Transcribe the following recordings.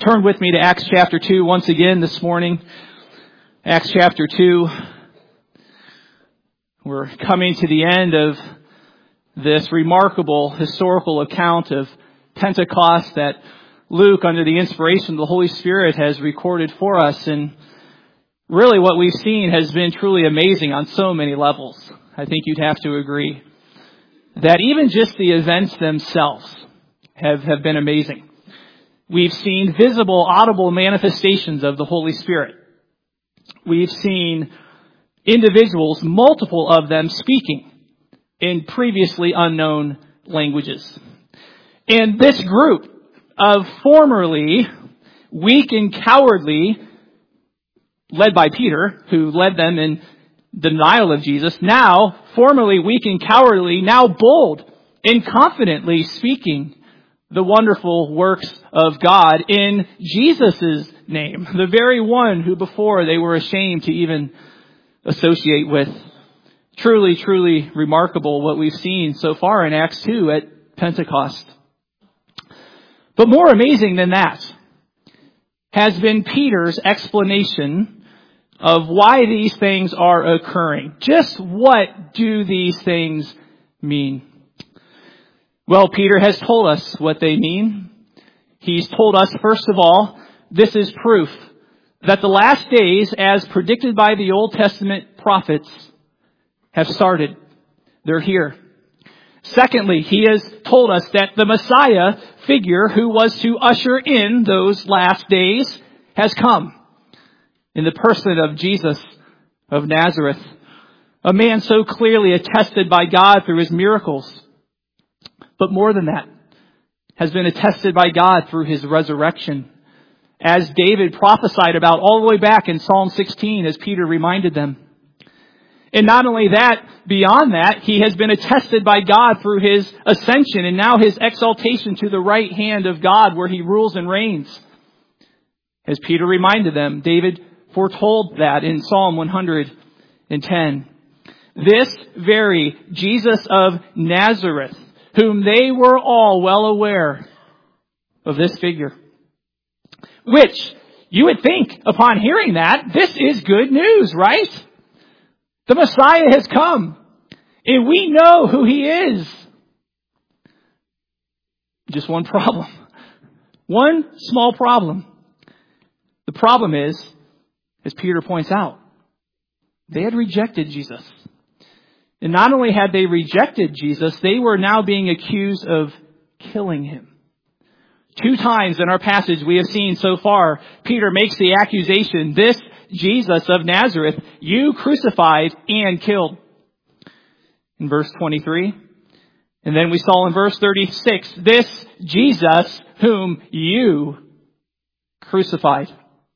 Turn with me to Acts chapter 2 once again this morning. Acts chapter 2. We're coming to the end of this remarkable historical account of Pentecost that Luke, under the inspiration of the Holy Spirit, has recorded for us. And really what we've seen has been truly amazing on so many levels. I think you'd have to agree that even just the events themselves have been amazing. We've seen visible, audible manifestations of the Holy Spirit. We've seen individuals, multiple of them, speaking in previously unknown languages. And this group of formerly weak and cowardly, led by Peter, who led them in denial of Jesus, now formerly weak and cowardly, now bold and confidently speaking the wonderful works of God in Jesus' name, the very one who before they were ashamed to even associate with. Truly, truly remarkable what we've seen so far in Acts 2 at Pentecost. But more amazing than that has been Peter's explanation of why these things are occurring. Just what do these things mean? Well, Peter has told us what they mean. He's told us, first of all, this is proof that the last days, as predicted by the Old Testament prophets, have started. They're here. Secondly, he has told us that the Messiah figure who was to usher in those last days has come in the person of Jesus of Nazareth, a man so clearly attested by God through his miracles. But more than that, has been attested by God through his resurrection, as David prophesied about all the way back in Psalm 16, as Peter reminded them. And not only that, beyond that, he has been attested by God through his ascension and now his exaltation to the right hand of God, where he rules and reigns. As Peter reminded them, David foretold that in Psalm 110. This very Jesus of Nazareth, whom they were all well aware of this figure. Which, you would think, upon hearing that, this is good news, right? The Messiah has come, and we know who he is. Just one problem. One small problem. The problem is, as Peter points out, they had rejected Jesus. And not only had they rejected Jesus, they were now being accused of killing him. 2 times in our passage we have seen so far, Peter makes the accusation, this Jesus of Nazareth, you crucified and killed. In verse 23. And then we saw in verse 36, this Jesus whom you crucified.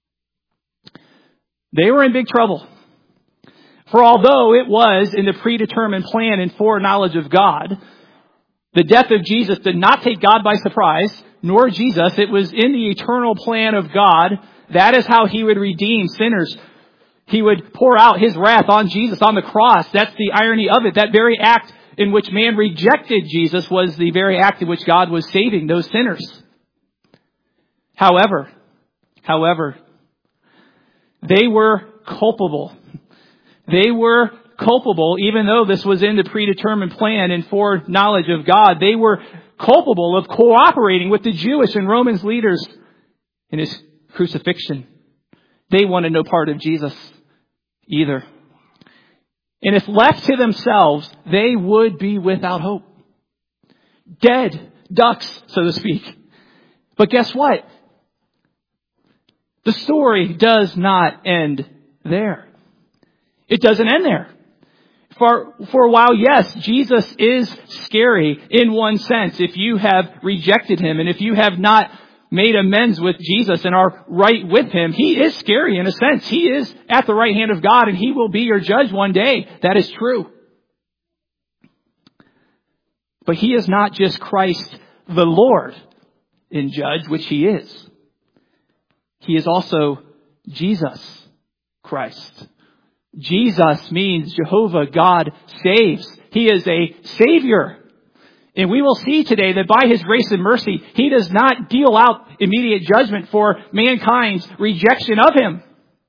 They were in big trouble. For although it was in the predetermined plan and foreknowledge of God, the death of Jesus did not take God by surprise, nor Jesus. It was in the eternal plan of God. That is how he would redeem sinners. He would pour out his wrath on Jesus on the cross. That's the irony of it. That very act in which man rejected Jesus was the very act in which God was saving those sinners. However, they were culpable. They were culpable, even though this was in the predetermined plan and foreknowledge of God. They were culpable of cooperating with the Jewish and Roman leaders in his crucifixion. They wanted no part of Jesus either. And if left to themselves, they would be without hope. Dead ducks, so to speak. But guess what? The story does not end there. It doesn't end there. For a while, yes, Jesus is scary in one sense if you have rejected him and if you have not made amends with Jesus and are right with him. He is scary in a sense. He is at the right hand of God and he will be your judge one day. That is true. But he is not just Christ the Lord in judge, which he is. He is also Jesus Christ. Jesus means Jehovah God saves. He is a Savior. And we will see today that by His grace and mercy, He does not deal out immediate judgment for mankind's rejection of Him.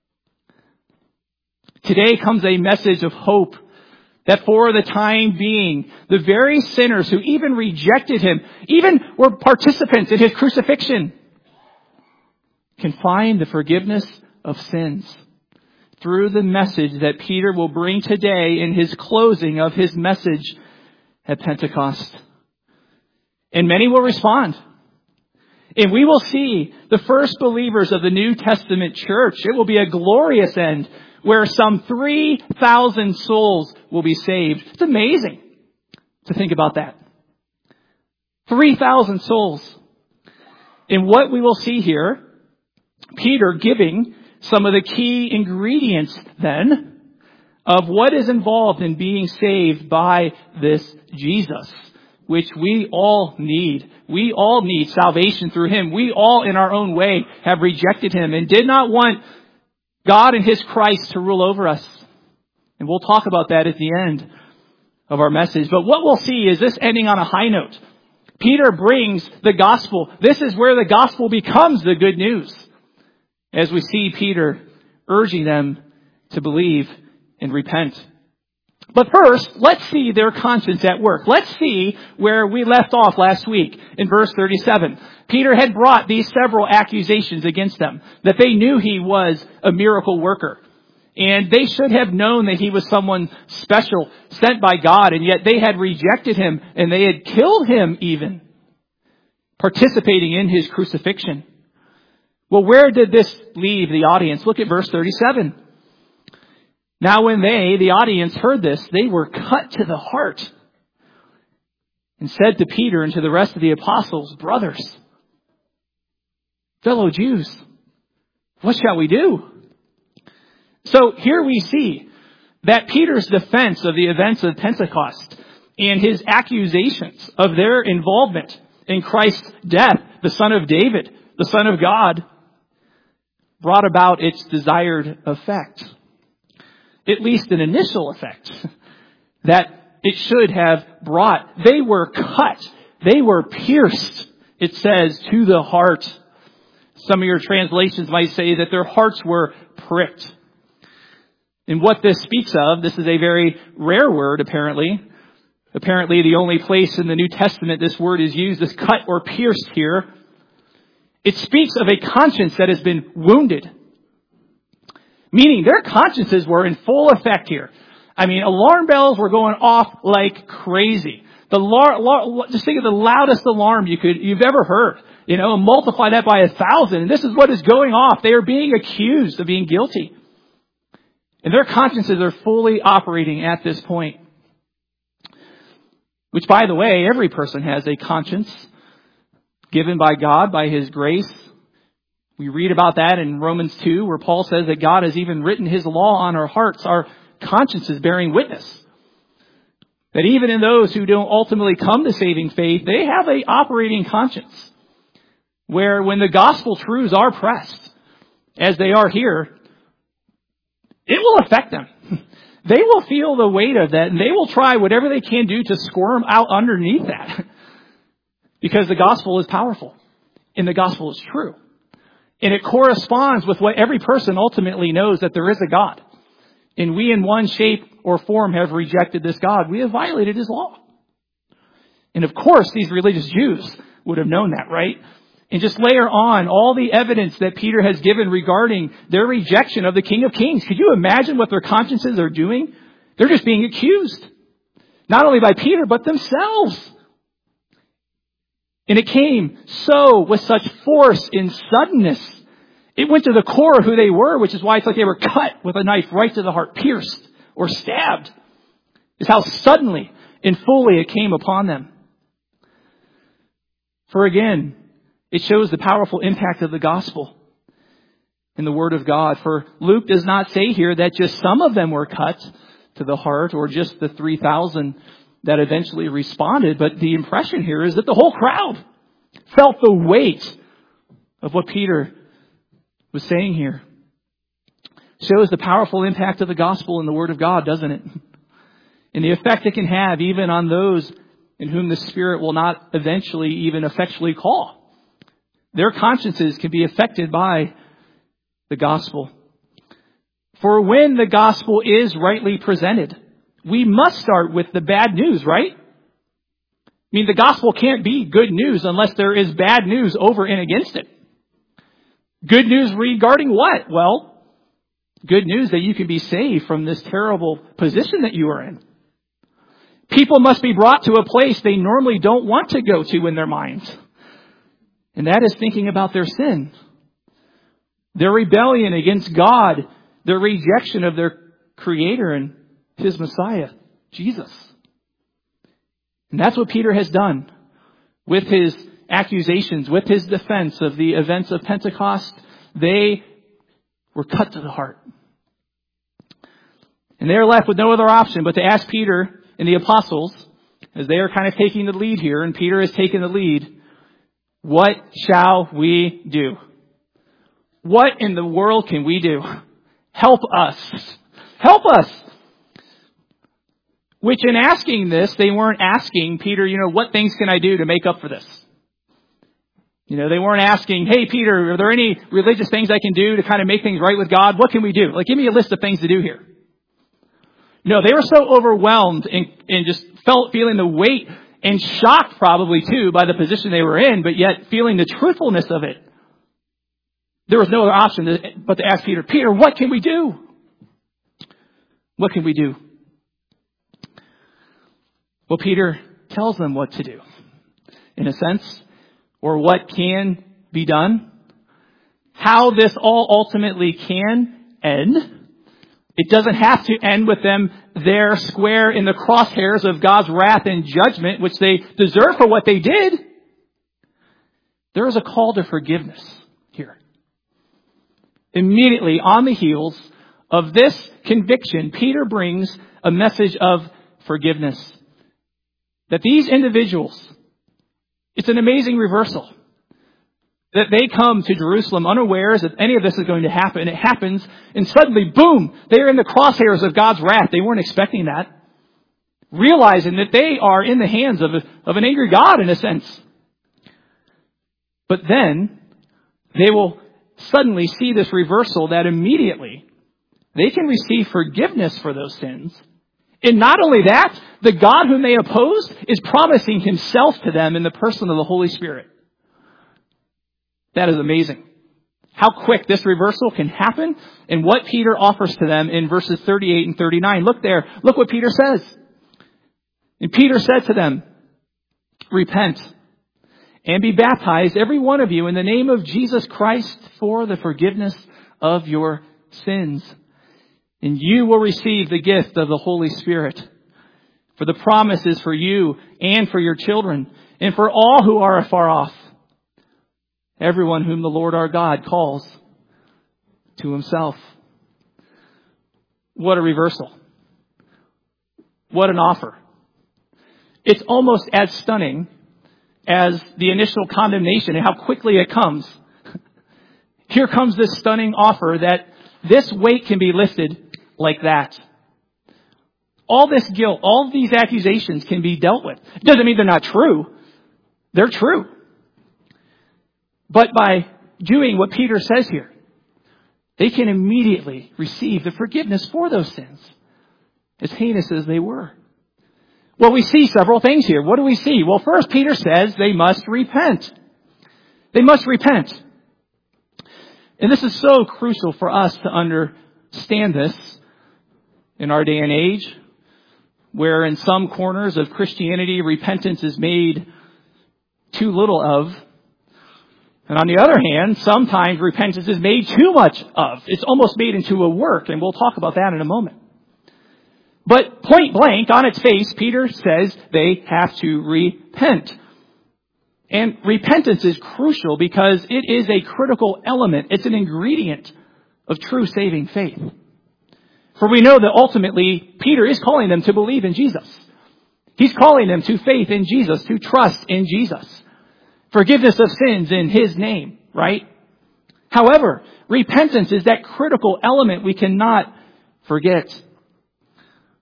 Today comes a message of hope that for the time being, the very sinners who even rejected Him, even were participants in His crucifixion, can find the forgiveness of sins through the message that Peter will bring today in his closing of his message at Pentecost. And many will respond. And we will see the first believers of the New Testament church. It will be a glorious end where some 3,000 souls will be saved. It's amazing to think about that. 3,000 souls. And what we will see here, Peter giving some of the key ingredients then of what is involved in being saved by this Jesus, which we all need. We all need salvation through Him. We all in our own way have rejected Him and did not want God and His Christ to rule over us. And we'll talk about that at the end of our message. But what we'll see is this ending on a high note. Peter brings the gospel. This is where the gospel becomes the good news, as we see Peter urging them to believe and repent. But first, let's see their conscience at work. Let's see where we left off last week in verse 37. Peter had brought these several accusations against them, that they knew he was a miracle worker. And they should have known that he was someone special, sent by God, and yet they had rejected him and they had killed him even, participating in his crucifixion. Well, where did this leave the audience? Look at verse 37. Now when the audience, heard this, they were cut to the heart and said to Peter and to the rest of the apostles, "Brothers, fellow Jews, what shall we do?" So here we see that Peter's defense of the events of Pentecost and his accusations of their involvement in Christ's death, the Son of David, the Son of God, brought about its desired effect. At least an initial effect that it should have brought. They were cut. They were pierced, it says, to the heart. Some of your translations might say that their hearts were pricked. And what this speaks of, this is a very rare word apparently. Apparently the only place in the New Testament this word is used, this cut or pierced here. It speaks of a conscience that has been wounded. Meaning their consciences were in full effect here. I mean, alarm bells were going off like crazy. Just think of the loudest alarm you've ever heard. And multiply that by 1,000. And this is what is going off. They are being accused of being guilty. And their consciences are fully operating at this point. Which, by the way, every person has a conscience given by God, by His grace. We read about that in Romans 2, where Paul says that God has even written His law on our hearts, our consciences bearing witness. That even in those who don't ultimately come to saving faith, they have an operating conscience. Where when the gospel truths are pressed, as they are here, it will affect them. They will feel the weight of that, and they will try whatever they can do to squirm out underneath that. Because the gospel is powerful, and the gospel is true. And it corresponds with what every person ultimately knows, that there is a God. And we in one shape or form have rejected this God. We have violated His law. And of course, these religious Jews would have known that, right? And just layer on all the evidence that Peter has given regarding their rejection of the King of Kings. Could you imagine what their consciences are doing? They're just being accused. Not only by Peter, but themselves. And it came so with such force and suddenness. It went to the core of who they were, which is why it's like they were cut with a knife right to the heart, pierced or stabbed. Is how suddenly and fully it came upon them. For again, it shows the powerful impact of the gospel in the Word of God. For Luke does not say here that just some of them were cut to the heart, or just the 3,000 that eventually responded, but the impression here is that the whole crowd felt the weight of what Peter was saying here. Shows the powerful impact of the gospel in the Word of God, doesn't it? And the effect it can have even on those and whom the Spirit will not eventually even effectually call. Their consciences can be affected by the gospel. For when the gospel is rightly presented, we must start with the bad news, right? I mean, the gospel can't be good news unless there is bad news over and against it. Good news regarding what? Well, good news that you can be saved from this terrible position that you are in. People must be brought to a place they normally don't want to go to in their minds. And that is thinking about their sin, their rebellion against God, their rejection of their Creator and His Messiah, Jesus. And that's what Peter has done with his accusations, with his defense of the events of Pentecost. They were cut to the heart. And they are left with no other option but to ask Peter and the apostles, as they are kind of taking the lead here, and Peter has taken the lead, what shall we do? What in the world can we do? Help us. Help us. Which in asking this, they weren't asking Peter, what things can I do to make up for this? They weren't asking, hey, Peter, are there any religious things I can do to kind of make things right with God? What can we do? Give me a list of things to do here. No, they were so overwhelmed and just feeling the weight and shocked probably too by the position they were in, but yet feeling the truthfulness of it. There was no other option but to ask Peter, Peter, what can we do? What can we do? Well, Peter tells them what to do, in a sense, or what can be done. How this all ultimately can end. It doesn't have to end with them there square in the crosshairs of God's wrath and judgment, which they deserve for what they did. There is a call to forgiveness here. Immediately on the heels of this conviction, Peter brings a message of forgiveness. That these individuals, it's an amazing reversal. That they come to Jerusalem unawares that any of this is going to happen. It happens, and suddenly, boom, they are in the crosshairs of God's wrath. They weren't expecting that. Realizing that they are in the hands of an angry God, in a sense. But then, they will suddenly see this reversal that immediately they can receive forgiveness for those sins. And not only that, the God whom they opposed is promising Himself to them in the person of the Holy Spirit. That is amazing. How quick this reversal can happen and what Peter offers to them in verses 38 and 39. Look there. Look what Peter says. And Peter said to them, repent and be baptized, every one of you, in the name of Jesus Christ for the forgiveness of your sins. And you will receive the gift of the Holy Spirit. For the promise is for you and for your children and for all who are afar off. Everyone whom the Lord our God calls to Himself. What a reversal. What an offer. It's almost as stunning as the initial condemnation and how quickly it comes. Here comes this stunning offer that this weight can be lifted like that. All this guilt, all these accusations can be dealt with. It doesn't mean they're not true. They're true. But by doing what Peter says here, they can immediately receive the forgiveness for those sins, as heinous as they were. Well, we see several things here. What do we see? Well, first, Peter says they must repent. They must repent. And this is so crucial for us to understand this in our day and age, where in some corners of Christianity, repentance is made too little of. And on the other hand, sometimes repentance is made too much of. It's almost made into a work, and we'll talk about that in a moment. But point blank, on its face, Peter says they have to repent. And repentance is crucial because it is a critical element. It's an ingredient of true saving faith. For we know that ultimately, Peter is calling them to believe in Jesus. He's calling them to faith in Jesus, to trust in Jesus. Forgiveness of sins in His name, right? However, repentance is that critical element we cannot forget.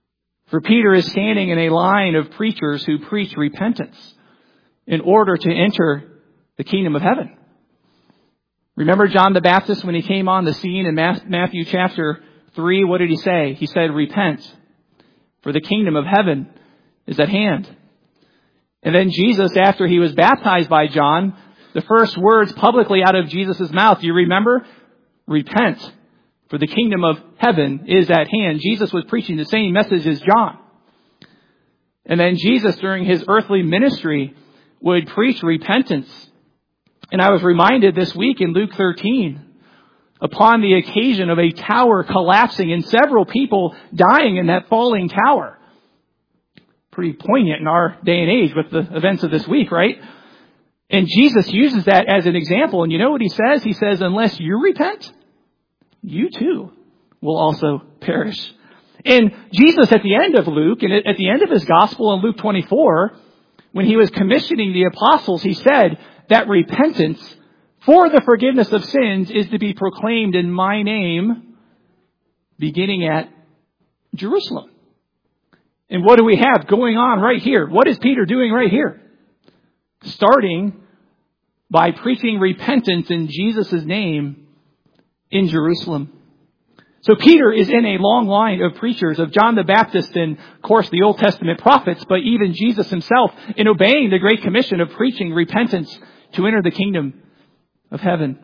For Peter is standing in a line of preachers who preach repentance in order to enter the kingdom of heaven. Remember John the Baptist when he came on the scene in Matthew chapter 3? What did he say? He said, "Repent, for the kingdom of heaven is at hand." And then Jesus, after he was baptized by John, the first words publicly out of Jesus' mouth, do you remember? "Repent, for the kingdom of heaven is at hand." Jesus was preaching the same message as John. And then Jesus, during his earthly ministry, would preach repentance. And I was reminded this week in Luke 13, upon the occasion of a tower collapsing and several people dying in that falling tower. Pretty poignant in our day and age with the events of this week, right? And Jesus uses that as an example. And you know what he says? He says, unless you repent, you too will also perish. And Jesus at the end of Luke, and at the end of his gospel in Luke 24, when he was commissioning the apostles, he said that repentance for the forgiveness of sins is to be proclaimed in my name, beginning at Jerusalem. And what do we have going on right here? What is Peter doing right here? Starting by preaching repentance in Jesus' name in Jerusalem. So Peter is in a long line of preachers of John the Baptist and, of course, the Old Testament prophets, but even Jesus himself in obeying the Great Commission of preaching repentance to enter the kingdom of heaven.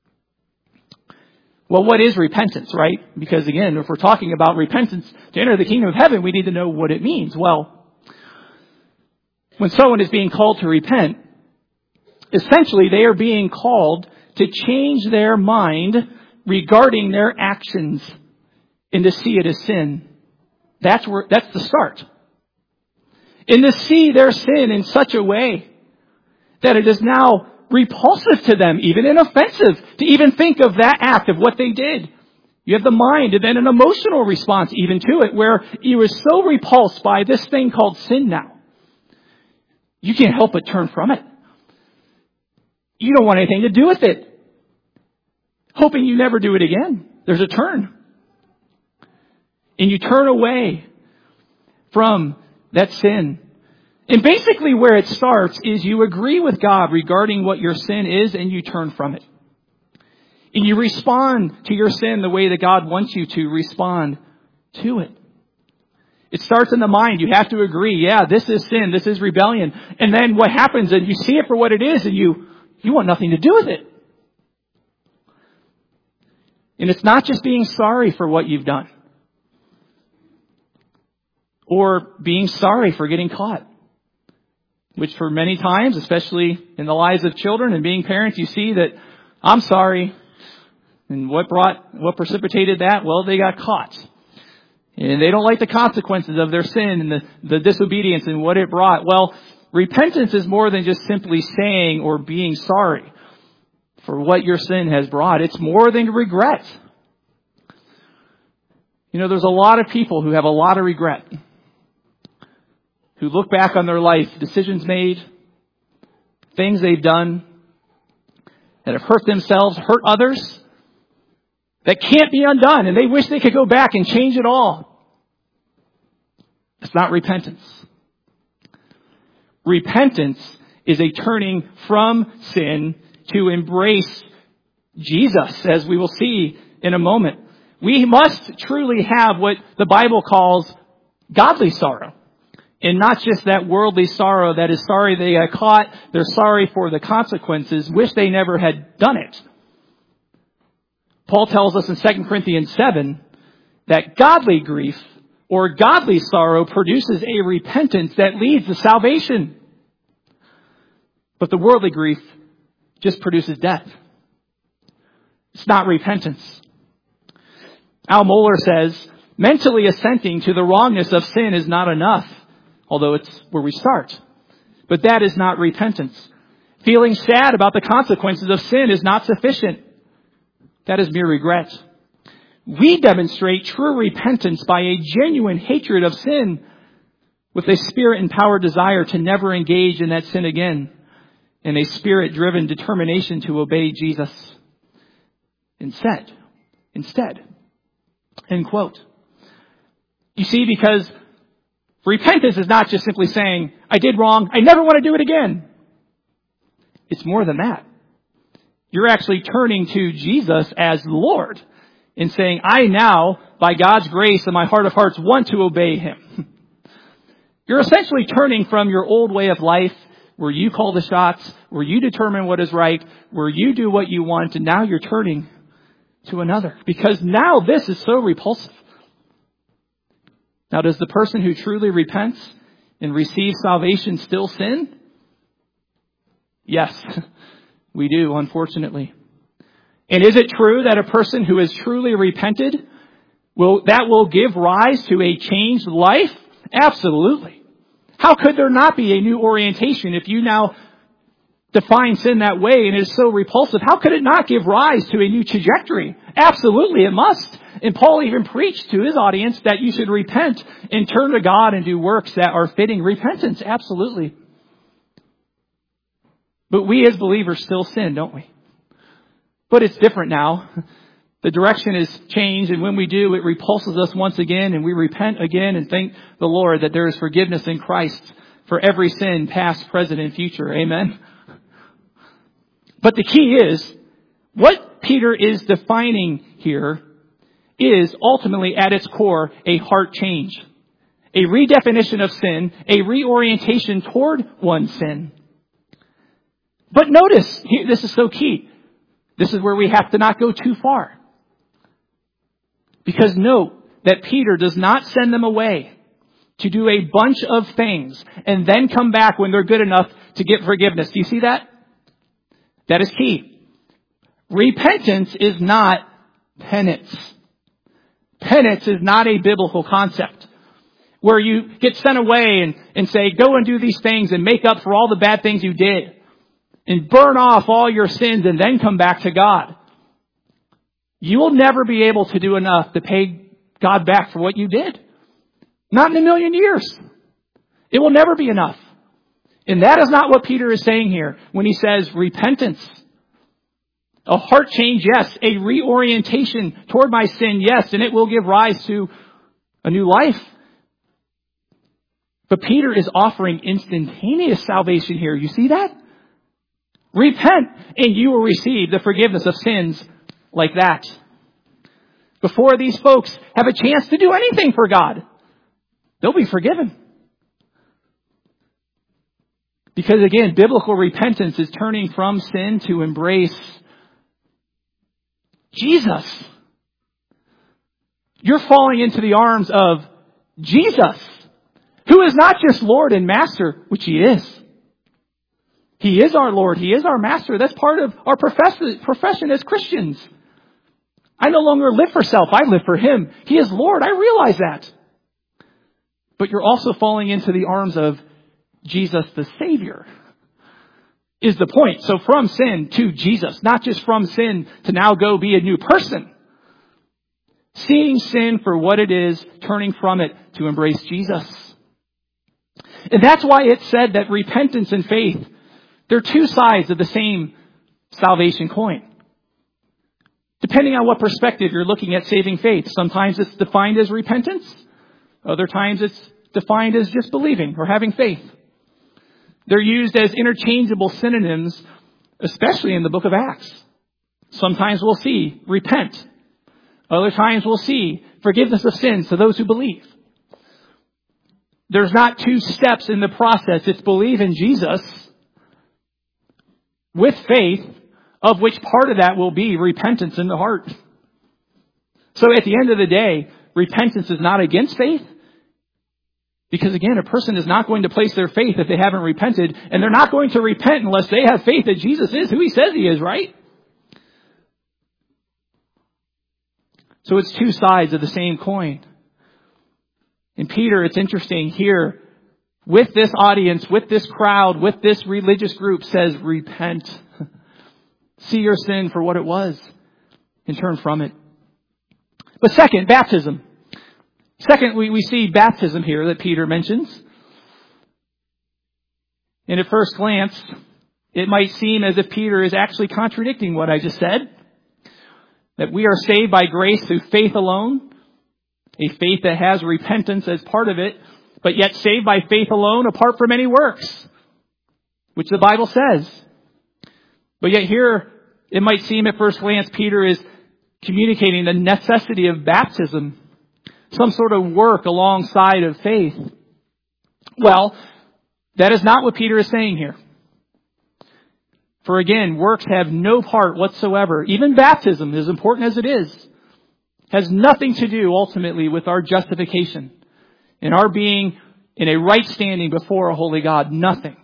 Well, what is repentance, right? Because again, if we're talking about repentance to enter the kingdom of heaven, we need to know what it means. Well, when someone is being called to repent, essentially they are being called to change their mind regarding their actions and to see it as sin. That's the start. And to see their sin in such a way that it is now repulsive to them, even and offensive, to even think of that act of what they did. You have the mind and then an emotional response even to it, where you are so repulsed by this thing called sin now. You can't help but turn from it. You don't want anything to do with it. Hoping you never do it again. There's a turn. And you turn away from that sin. And basically where it starts is you agree with God regarding what your sin is and you turn from it. And you respond to your sin the way that God wants you to respond to it. It starts in the mind. You have to agree, yeah, this is sin, this is rebellion. And then what happens is you see it for what it is and you want nothing to do with it. And it's not just being sorry for what you've done. Or being sorry for getting caught. Which for many times, especially in the lives of children and being parents, you see that I'm sorry. And what precipitated that? Well, they got caught. And they don't like the consequences of their sin and the disobedience and what it brought. Well, repentance is more than just simply saying or being sorry for what your sin has brought. It's more than regret. You know, there's a lot of people who have a lot of regret, who look back on their life, decisions made, things they've done that have hurt themselves, hurt others, that can't be undone, and they wish they could go back and change it all. It's not repentance. Repentance is a turning from sin to embrace Jesus, as we will see in a moment. We must truly have what the Bible calls godly sorrow. And not just that worldly sorrow that is sorry they got caught, they're sorry for the consequences, wish they never had done it. Paul tells us in 2 Corinthians 7 that godly grief or godly sorrow produces a repentance that leads to salvation. But the worldly grief just produces death. It's not repentance. Al Mohler says, mentally assenting to the wrongness of sin is not enough, although it's where we start. But that is not repentance. Feeling sad about the consequences of sin is not sufficient. That is mere regret. We demonstrate true repentance by a genuine hatred of sin with a spirit-empowered desire to never engage in that sin again, and a spirit-driven determination to obey Jesus instead. End quote. You see, because Repentance is not just simply saying, I did wrong, I never want to do it again. It's more than that. You're actually turning to Jesus as Lord and saying, I now, by God's grace in my heart of hearts, want to obey Him. You're essentially turning from your old way of life, where you call the shots, where you determine what is right, where you do what you want, and now you're turning to another. Because now this is so repulsive. Now, does the person who truly repents and receives salvation still sin? Yes, we do, unfortunately. And is it true that a person who has truly repented will give rise to a changed life? Absolutely. How could there not be a new orientation if you now define sin that way and it is so repulsive? How could it not give rise to a new trajectory? Absolutely, it must. And Paul even preached to his audience that you should repent and turn to God and do works that are fitting repentance. Absolutely. But we as believers still sin, don't we? But it's different now. The direction has changed, and when we do, it repulses us once again, and we repent again and thank the Lord that there is forgiveness in Christ for every sin, past, present, and future. Amen. But the key is, what Peter is defining here is ultimately at its core a heart change, a redefinition of sin, a reorientation toward one's sin. But notice, this is so key. This is where we have to not go too far. Because note that Peter does not send them away to do a bunch of things and then come back when they're good enough to get forgiveness. Do you see that? That is key. Repentance is not penance. Penance is not a biblical concept where you get sent away and say, go and do these things and make up for all the bad things you did and burn off all your sins and then come back to God. You will never be able to do enough to pay God back for what you did. Not in a million years. It will never be enough. And that is not what Peter is saying here when he says repentance. A heart change, yes. A reorientation toward my sin, yes. And it will give rise to a new life. But Peter is offering instantaneous salvation here. You see that? Repent and you will receive the forgiveness of sins like that. Before these folks have a chance to do anything for God, they'll be forgiven. Because again, biblical repentance is turning from sin to embrace Jesus. You're falling into the arms of Jesus, who is not just Lord and Master, which He is. He is our Lord. He is our Master. That's part of our profession as Christians. I no longer live for self. I live for Him. He is Lord. I realize that. But you're also falling into the arms of Jesus the Savior, is the point. So from sin to Jesus, not just from sin to now go be a new person. Seeing sin for what it is, turning from it to embrace Jesus. And that's why it's said that repentance and faith, they're two sides of the same salvation coin. Depending on what perspective you're looking at saving faith. Sometimes it's defined as repentance. Other times it's defined as just believing or having faith. They're used as interchangeable synonyms, especially in the book of Acts. Sometimes we'll see repent. Other times we'll see forgiveness of sins to those who believe. There's not two steps in the process. It's believe in Jesus with faith, of which part of that will be repentance in the heart. So at the end of the day, repentance is not against faith. Because again, a person is not going to place their faith if they haven't repented. And they're not going to repent unless they have faith that Jesus is who He says He is, right? So it's two sides of the same coin. And Peter, it's interesting here, with this audience, with this crowd, with this religious group, says, repent. See your sin for what it was and turn from it. But second, baptism. Second, we see baptism here that Peter mentions. And at first glance, it might seem as if Peter is actually contradicting what I just said. That we are saved by grace through faith alone. A faith that has repentance as part of it. but yet saved by faith alone apart from any works, which the Bible says. But yet here, it might seem at first glance, Peter is communicating the necessity of baptism, some sort of work alongside of faith. Well, that is not what Peter is saying here. For again, works have no part whatsoever. Even baptism, as important as it is, has nothing to do ultimately with our justification and our being in a right standing before a holy God. Nothing.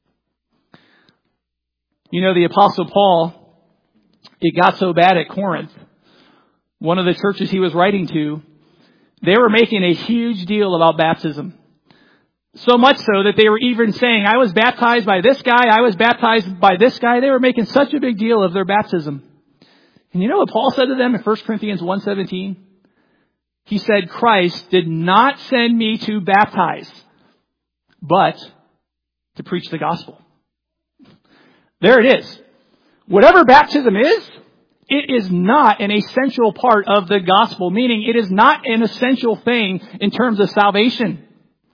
You know, the Apostle Paul, it got so bad at Corinth, one of the churches he was writing to, they were making a huge deal about baptism. So much so that they were even saying, I was baptized by this guy, I was baptized by this guy. They were making such a big deal of their baptism. And you know what Paul said to them in 1 Corinthians 1:17? He said, Christ did not send me to baptize, but to preach the gospel. There it is. Whatever baptism is, it is not an essential part of the gospel, meaning it is not an essential thing in terms of salvation.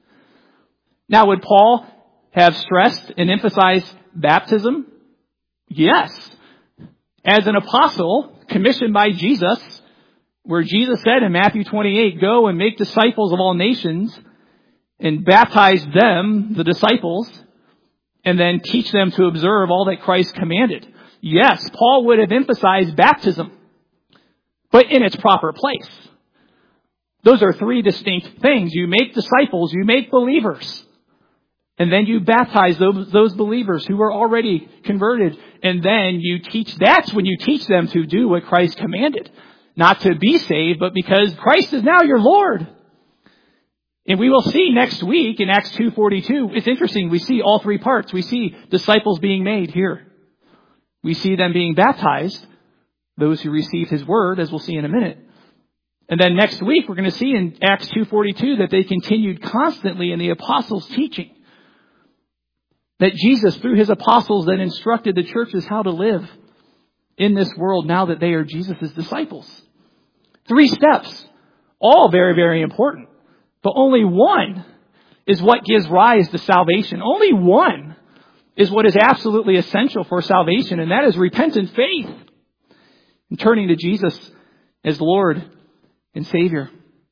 Now, would Paul have stressed and emphasized baptism? Yes. As an apostle commissioned by Jesus, where Jesus said in Matthew 28, go and make disciples of all nations and baptize them, the disciples, and then teach them to observe all that Christ commanded. Yes, Paul would have emphasized baptism, but in its proper place. Those are three distinct things. You make disciples, you make believers, and then you baptize those believers who are already converted, and then you teach. That's when you teach them to do what Christ commanded. Not to be saved, but because Christ is now your Lord. And we will see next week in Acts 2:42, it's interesting, we see all three parts. We see disciples being made here. We see them being baptized, those who receive His word, as we'll see in a minute. And then next week, we're going to see in Acts 2:42 that they continued constantly in the apostles' teaching. That Jesus, through His apostles, then instructed the churches how to live in this world now that they are Jesus' disciples. 3 steps, all very, very important. But only one is what gives rise to salvation. Only one is what is absolutely essential for salvation, and that is repentant faith and turning to Jesus as Lord and Savior.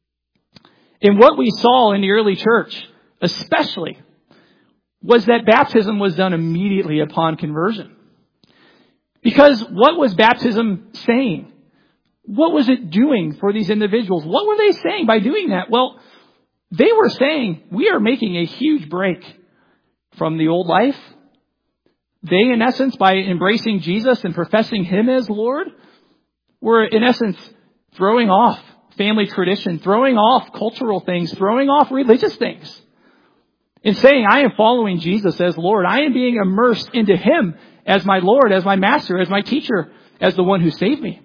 And what we saw in the early church, especially, was that baptism was done immediately upon conversion. Because what was baptism saying? What was it doing for these individuals? What were they saying by doing that? Well, they were saying, we are making a huge break from the old life. They, in essence, by embracing Jesus and professing Him as Lord, were, in essence, throwing off family tradition, throwing off cultural things, throwing off religious things. In saying, I am following Jesus as Lord. I am being immersed into Him as my Lord, as my Master, as my teacher, as the one who saved me.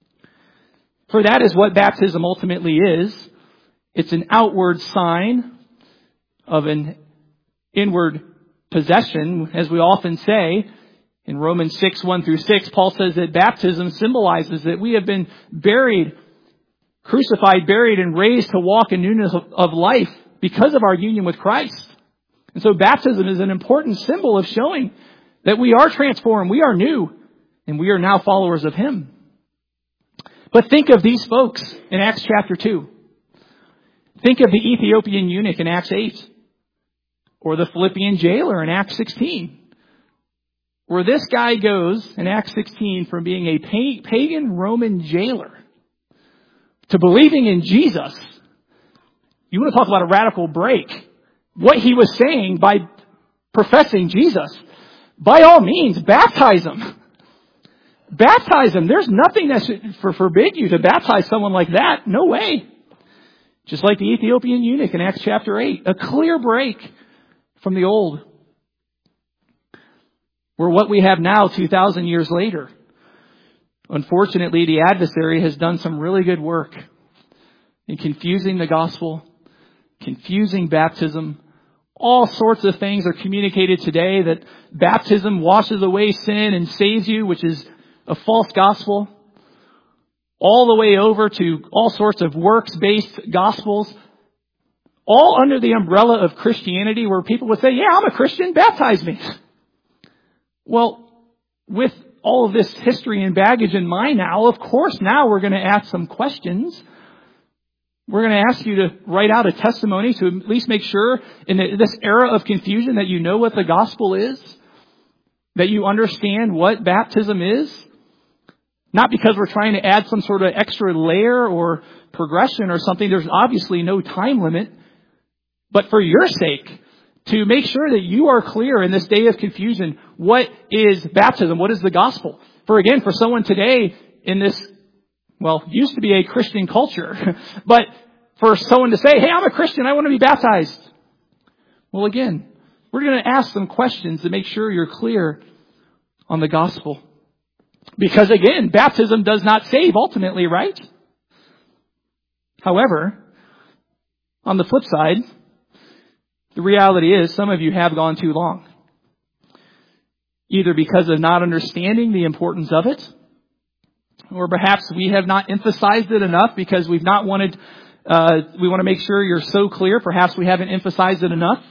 For that is what baptism ultimately is. It's an outward sign of an inward possession. As we often say, in Romans 6:1-6, Paul says that baptism symbolizes that we have been buried, crucified, buried, and raised to walk in newness of life because of our union with Christ. And so baptism is an important symbol of showing that we are transformed, we are new, and we are now followers of Him. But think of these folks in Acts chapter 2. Think of the Ethiopian eunuch in Acts 8. Or the Philippian jailer in Acts 16. Where this guy goes in Acts 16 from being a pagan Roman jailer to believing in Jesus. You want to talk about a radical break. What he was saying by professing Jesus. By all means, baptize him. Baptize him. There's nothing that should forbid you to baptize someone like that. No way. Just like the Ethiopian eunuch in Acts chapter 8. A clear break from the old. We're what we have now 2,000 years later. Unfortunately, the adversary has done some really good work in confusing the gospel, confusing baptism. All sorts of things are communicated today that baptism washes away sin and saves you, which is a false gospel. All the way over to all sorts of works-based gospels. all under the umbrella of Christianity, where people would say, yeah, I'm a Christian, baptize me. Well, with all of this history and baggage in mind now, of course now we're going to ask some questions. We're going to ask you to write out a testimony to at least make sure in this era of confusion that you know what the gospel is, that you understand what baptism is. Not because we're trying to add some sort of extra layer or progression or something. There's obviously no time limit. But for your sake, to make sure that you are clear in this day of confusion, what is baptism? What is the gospel? For again, for someone today in this, well, used to be a Christian culture, but for someone to say, hey, I'm a Christian, I want to be baptized. Well, again, we're going to ask some questions to make sure you're clear on the gospel. Because again, baptism does not save ultimately, right? However, on the flip side, the reality is some of you have gone too long. Either because of not understanding the importance of it, or perhaps we have not emphasized it enough because we've not wanted, we want to make sure you're so clear. Perhaps we haven't emphasized it enough.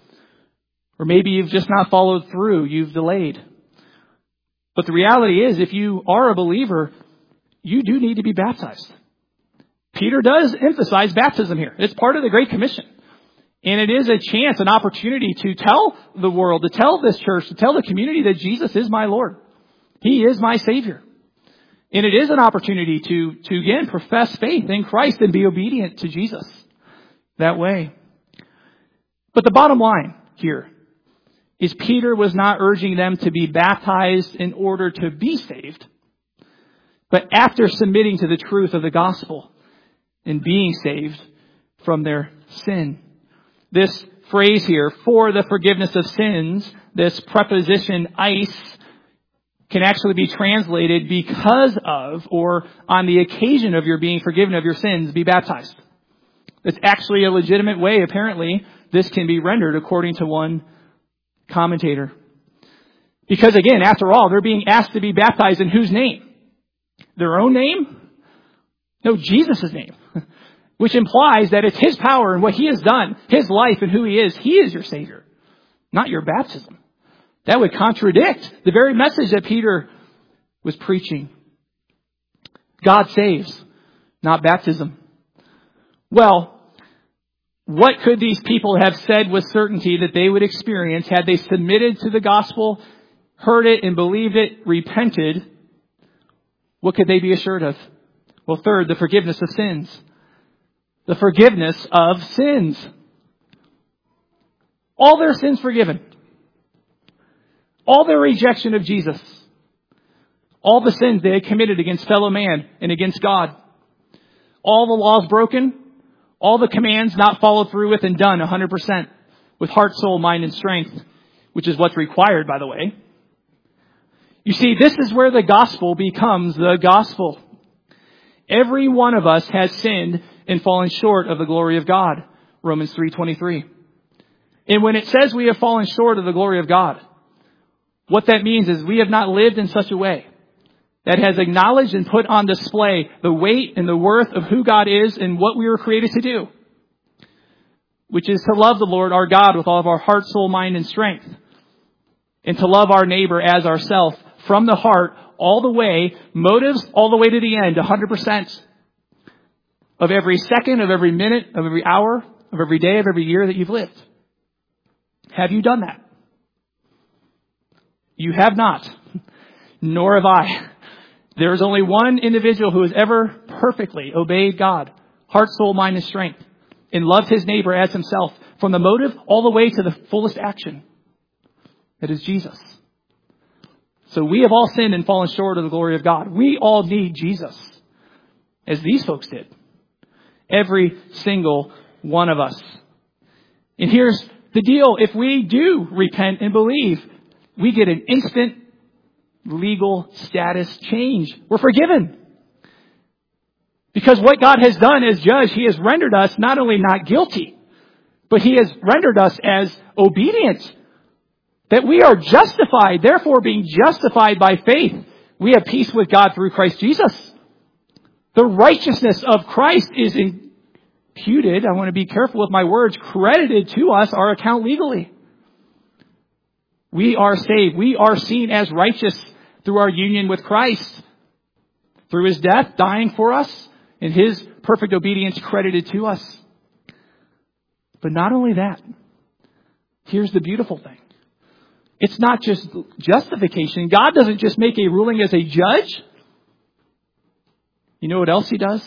Or maybe you've just not followed through. You've delayed. But the reality is, if you are a believer, you do need to be baptized. Peter does emphasize baptism here. It's part of the Great Commission. And it is a chance, an opportunity to tell the world, to tell this church, to tell the community that Jesus is my Lord. He is my Savior. And it is an opportunity to again, profess faith in Christ and be obedient to Jesus that way. But the bottom line here is Peter was not urging them to be baptized in order to be saved, but after submitting to the truth of the gospel and being saved from their sin. This phrase here, for the forgiveness of sins, this preposition eis, can actually be translated because of, or on the occasion of your being forgiven of your sins, be baptized. It's actually a legitimate way, apparently, this can be rendered according to one commentator. Because again, after all, they're being asked to be baptized in whose name? Their own name? No, Jesus' name. Which implies that it's His power and what He has done, His life and who He is your Savior, not your baptism. That would contradict the very message that Peter was preaching. God saves, not baptism. Well, what could these people have said with certainty that they would experience had they submitted to the gospel, heard it and believed it, repented? What could they be assured of? Well, third, the forgiveness of sins. The forgiveness of sins. All their sins forgiven. All their rejection of Jesus. All the sins they had committed against fellow man and against God. All the laws broken. All the commands not followed through with and done 100% with heart, soul, mind, and strength, which is what's required, by the way. You see, this is where the gospel becomes the gospel. Every one of us has sinned and fallen short of the glory of God. Romans 3:23. And when it says we have fallen short of the glory of God, what that means is we have not lived in such a way that has acknowledged and put on display the weight and the worth of who God is and what we were created to do, which is to love the Lord our God with all of our heart, soul, mind, and strength, and to love our neighbor as ourselves from the heart all the way, motives all the way to the end, 100% of every second, of every minute, of every hour, of every day, of every year that you've lived. Have you done that? You have not, nor have I. There is only one individual who has ever perfectly obeyed God, heart, soul, mind, and strength, and loved his neighbor as himself from the motive all the way to the fullest action. That is Jesus. So we have all sinned and fallen short of the glory of God. We all need Jesus, as these folks did. Every single one of us. And here's the deal. If we do repent and believe, we get an instant legal status change. We're forgiven. Because what God has done as judge, He has rendered us not only not guilty, but He has rendered us as obedient. That we are justified. Therefore, being justified by faith, we have peace with God through Christ Jesus. The righteousness of Christ is imputed, I want to be careful with my words, credited to us our account legally. We are saved. We are seen as righteous through our union with Christ. Through His death, dying for us, and His perfect obedience credited to us. But not only that, here's the beautiful thing. It's not just justification. God doesn't just make a ruling as a judge. You know what else He does?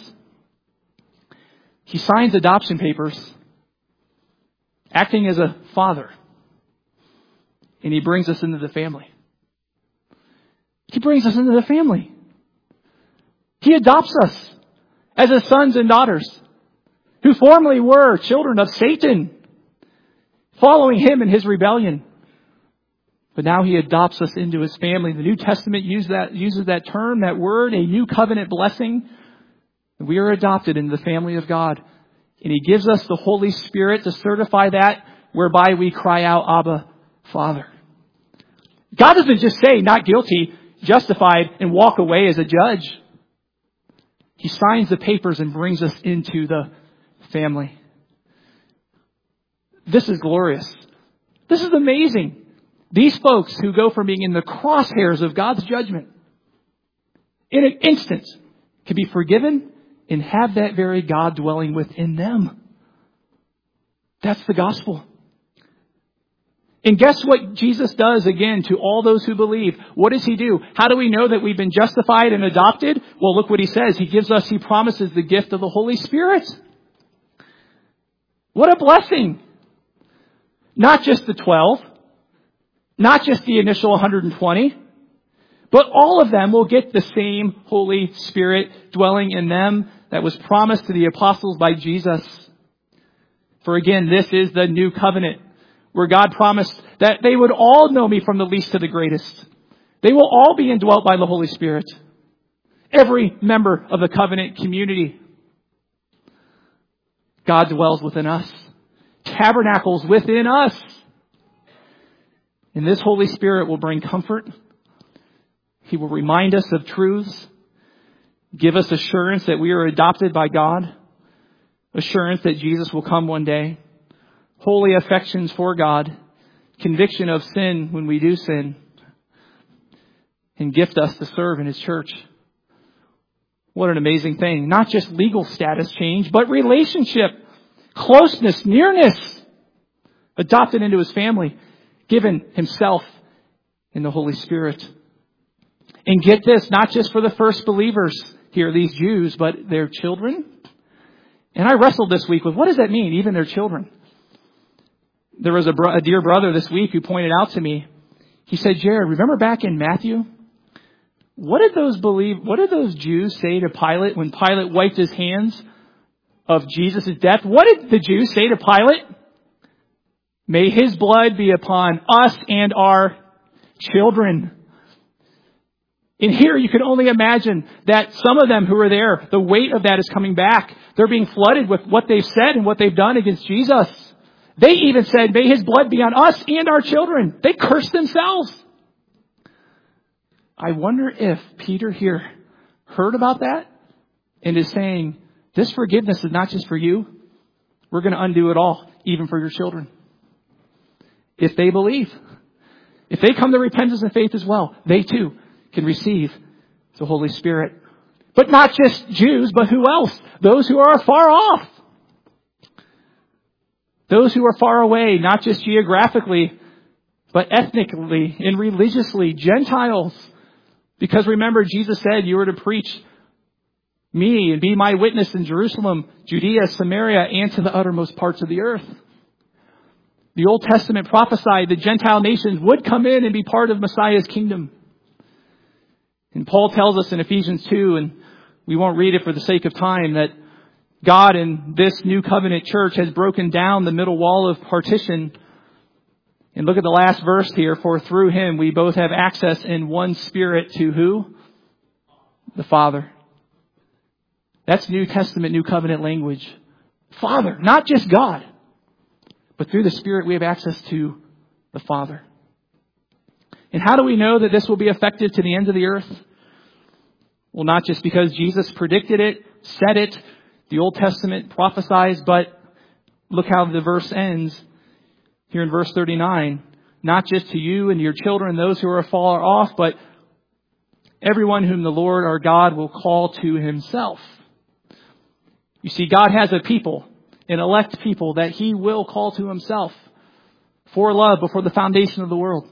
He signs adoption papers, acting as a father. And He brings us into the family. He brings us into the family. He adopts us as His sons and daughters, who formerly were children of Satan, following him in his rebellion. But now He adopts us into His family. The New Testament uses that term, that word, a new covenant blessing. We are adopted into the family of God. And He gives us the Holy Spirit to certify that, whereby we cry out, Abba, Father. God doesn't just say, not guilty, justified, and walk away as a judge. He signs the papers and brings us into the family. This is glorious. This is amazing. These folks who go from being in the crosshairs of God's judgment, in an instant, can be forgiven and have that very God dwelling within them. That's the gospel. And guess what Jesus does again to all those who believe? What does He do? How do we know that we've been justified and adopted? Well, look what He says. He promises the gift of the Holy Spirit. What a blessing. Not just the 12, not just the initial 120, but all of them will get the same Holy Spirit dwelling in them that was promised to the apostles by Jesus. For again, this is the new covenant, where God promised that they would all know Me from the least to the greatest. They will all be indwelt by the Holy Spirit. Every member of the covenant community. God dwells within us. Tabernacles within us. And this Holy Spirit will bring comfort. He will remind us of truths. Give us assurance that we are adopted by God. Assurance that Jesus will come one day. Holy affections for God. Conviction of sin when we do sin. And gift us to serve in His church. What an amazing thing. Not just legal status change, but relationship, closeness, nearness. Adopted into His family. Given Himself in the Holy Spirit. And get this, not just for the first believers here, these Jews, but their children. And I wrestled this week with, what does that mean, even their children? There was a dear brother this week who pointed out to me, he said, Jared, remember back in Matthew? What did those Jews say to Pilate when Pilate wiped his hands of Jesus' death? What did the Jews say to Pilate? May His blood be upon us and our children. And here you can only imagine that some of them who are there, the weight of that is coming back. They're being flooded with what they've said and what they've done against Jesus. They even said, may His blood be on us and our children. They cursed themselves. I wonder if Peter here heard about that and is saying, this forgiveness is not just for you. We're going to undo it all, even for your children. If they believe, if they come to repentance and faith as well, they too can receive the Holy Spirit. But not just Jews, but who else? Those who are far off. Those who are far away, not just geographically, but ethnically and religiously, Gentiles. Because remember, Jesus said you were to preach Me and be my witness in Jerusalem, Judea, Samaria, and to the uttermost parts of the earth. The Old Testament prophesied the Gentile nations would come in and be part of Messiah's kingdom. And Paul tells us in Ephesians 2, and we won't read it for the sake of time, that God in this new covenant church has broken down the middle wall of partition. And look at the last verse here. For through Him we both have access in one Spirit to who? The Father. That's New Testament, New Covenant language. Father, not just God. But through the Spirit we have access to the Father. And how do we know that this will be effective to the ends of the earth? Well, not just because Jesus predicted it, said it, The Old Testament prophesies, but look how the verse ends here in verse 39. Not just to you and your children and those who are far off, but everyone whom the Lord our God will call to himself. You see, God has a people, an elect people that he will call to himself for love before the foundation of the world.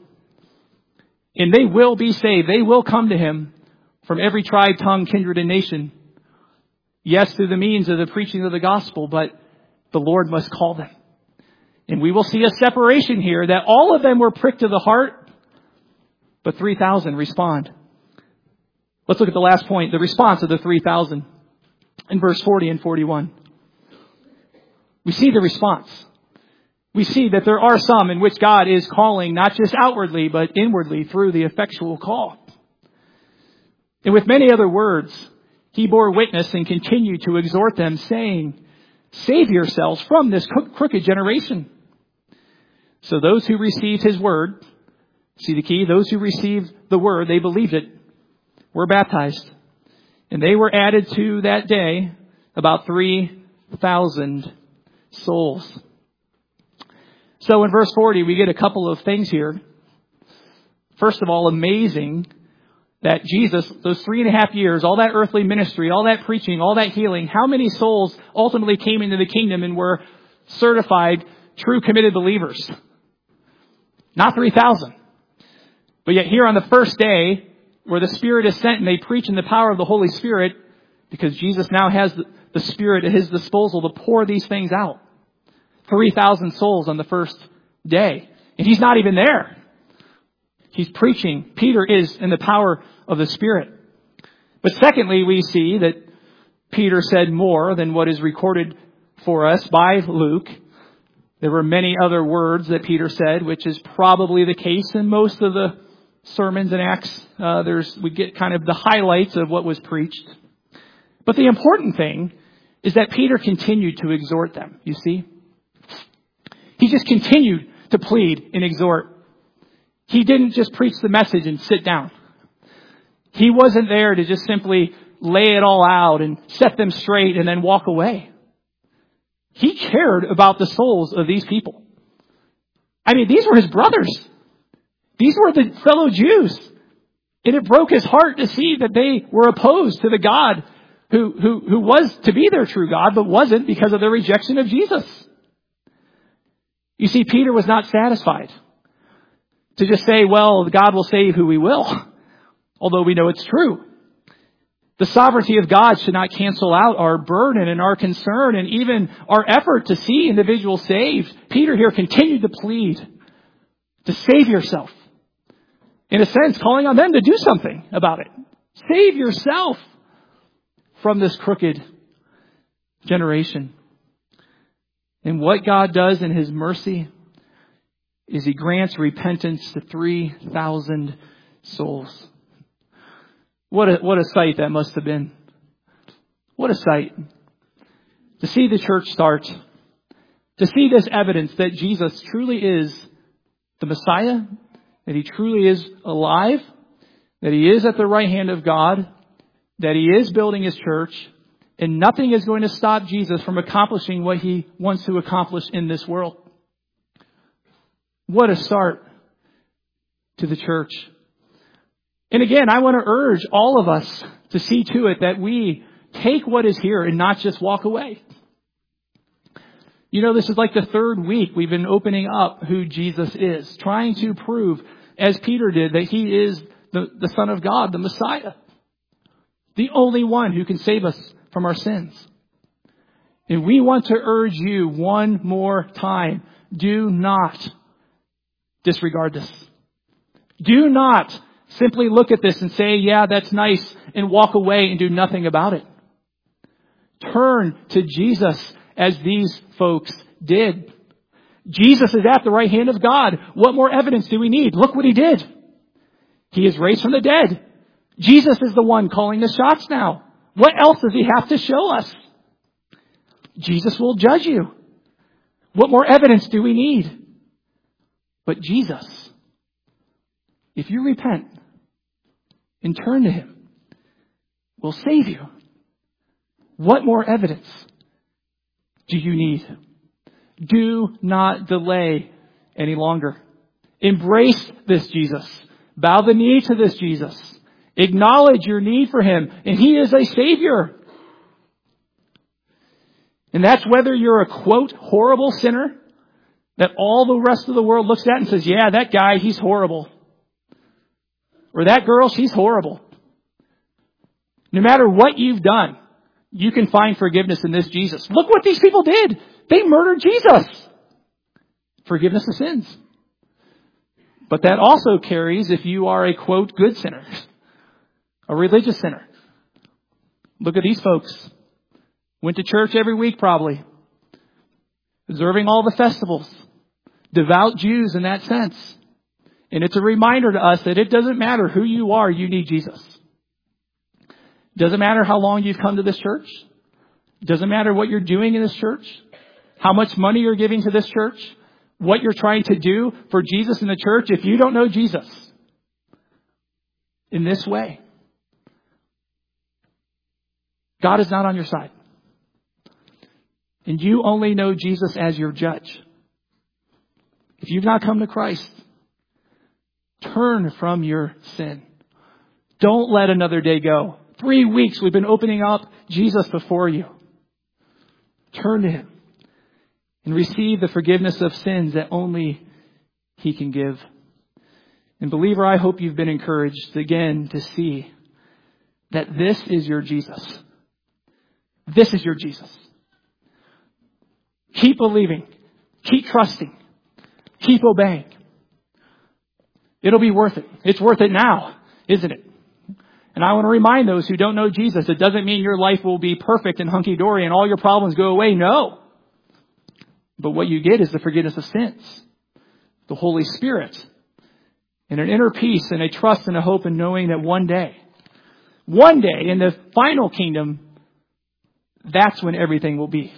And they will be saved. They will come to him from every tribe, tongue, kindred, and nation. Yes, through the means of the preaching of the gospel, but the Lord must call them. And we will see a separation here that all of them were pricked to the heart, but 3,000 respond. Let's look at the last point, the response of the 3,000 in verse 40 and 41. We see the response. We see that there are some in which God is calling, not just outwardly, but inwardly through the effectual call. And with many other words, he bore witness and continued to exhort them, saying, save yourselves from this crooked generation. So those who received his word, see the key, those who received the word, they believed it, were baptized. And they were added to that day about 3,000 souls. So in verse 40, we get a couple of things here. First of all, amazing that Jesus, those 3.5 years, all that earthly ministry, all that preaching, all that healing, how many souls ultimately came into the kingdom and were certified true committed believers? Not 3,000. But yet here on the first day, where the Spirit is sent and they preach in the power of the Holy Spirit, because Jesus now has the Spirit at his disposal to pour these things out. 3,000 souls on the first day. And he's not even there. He's preaching. Peter is in the power of the Spirit. But secondly, we see that Peter said more than what is recorded for us by Luke. There were many other words that Peter said, which is probably the case in most of the sermons in Acts. We get kind of the highlights of what was preached. But the important thing is that Peter continued to exhort them, you see. He just continued to plead and exhort. He didn't just preach the message and sit down. He wasn't there to just simply lay it all out and set them straight and then walk away. He cared about the souls of these people. I mean, these were his brothers. These were the fellow Jews. And it broke his heart to see that they were opposed to the God who was to be their true God, but wasn't because of their rejection of Jesus. You see, Peter was not satisfied to just say, well, God will save who he will, although we know it's true. The sovereignty of God should not cancel out our burden and our concern and even our effort to see individuals saved. Peter here continued to plead to save yourself. In a sense, calling on them to do something about it. Save yourself from this crooked generation. And what God does in his mercy is he grants repentance to 3,000 souls. What a sight that must have been. What a sight. To see the church start. To see this evidence that Jesus truly is the Messiah. That he truly is alive. That he is at the right hand of God. That he is building his church. And nothing is going to stop Jesus from accomplishing what he wants to accomplish in this world. What a start to the church. And again, I want to urge all of us to see to it that we take what is here and not just walk away. You know, this is like the third week we've been opening up who Jesus is, trying to prove, as Peter did, that he is the Son of God, the Messiah, the only one who can save us from our sins. And we want to urge you one more time, do not disregard this. Do not simply look at this and say, yeah, that's nice, and walk away and do nothing about it. Turn to Jesus as these folks did. Jesus is at the right hand of God. What more evidence do we need? Look what he did. He is raised from the dead. Jesus is the one calling the shots now. What else does he have to show us? Jesus will judge you. What more evidence do we need? But Jesus, if you repent and turn to him, will save you, What more evidence do you need? Do not delay any longer. Embrace this Jesus. Bow the knee to this Jesus. Acknowledge your need for Him, and He is a Savior. And that's whether you're a, quote, horrible sinner that all the rest of the world looks at and says, yeah, that guy, he's horrible. Or that girl, she's horrible. No matter what you've done, you can find forgiveness in this Jesus. Look what these people did. They murdered Jesus. Forgiveness of sins. But that also carries if you are a, quote, good sinner. A religious sinner. Look at these folks. Went to church every week probably. Observing all the festivals. Devout Jews in that sense. And it's a reminder to us that it doesn't matter who you are, you need Jesus. It doesn't matter how long you've come to this church. It doesn't matter what you're doing in this church. How much money you're giving to this church. What you're trying to do for Jesus in the church. If you don't know Jesus in this way, God is not on your side. And you only know Jesus as your judge. If you've not come to Christ, turn from your sin. Don't let another day go. 3 weeks we've been opening up Jesus before you. Turn to Him and receive the forgiveness of sins that only He can give. And believer, I hope you've been encouraged again to see that this is your Jesus. This is your Jesus. Keep believing. Keep trusting. Keep obeying. It'll be worth it. It's worth it now, isn't it? And I want to remind those who don't know Jesus, it doesn't mean your life will be perfect and hunky-dory and all your problems go away. No. But what you get is the forgiveness of sins, the Holy Spirit, and an inner peace and a trust and a hope in knowing that one day in the final kingdom, that's when everything will be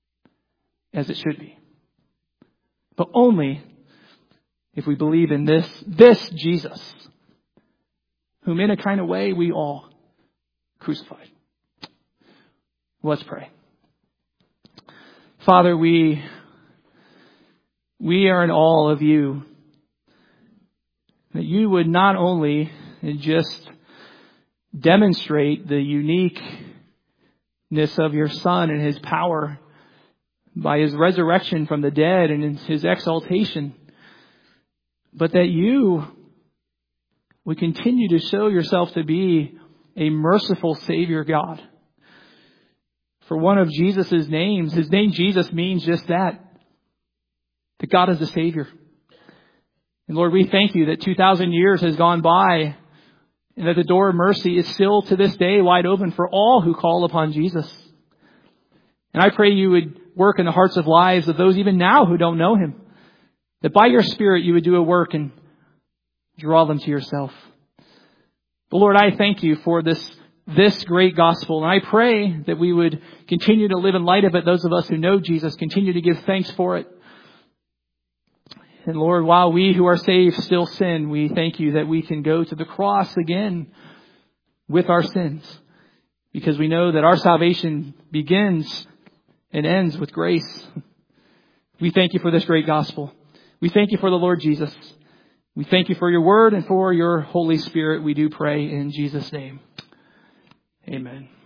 as it should be. But only if we believe in this Jesus, whom in a kind of way we all crucified. Let's pray. Father, we are in awe of you, that you would not only just demonstrate the uniqueness of your Son and His power by His resurrection from the dead and in His exaltation, but that you would continue to show yourself to be a merciful Savior God. For one of Jesus' names, His name Jesus means just that God is the Savior. And Lord, we thank you that 2,000 years has gone by and that the door of mercy is still to this day wide open for all who call upon Jesus. And I pray you would work in the hearts of lives of those even now who don't know Him. That by your Spirit you would do a work and draw them to yourself. But Lord, I thank you for this great gospel. And I pray that we would continue to live in light of it. Those of us who know Jesus continue to give thanks for it. And Lord, while we who are saved still sin, we thank you that we can go to the cross again with our sins. Because we know that our salvation begins and ends with grace. We thank you for this great gospel. We thank you for the Lord Jesus. We thank you for your word and for your Holy Spirit. We do pray in Jesus' name. Amen.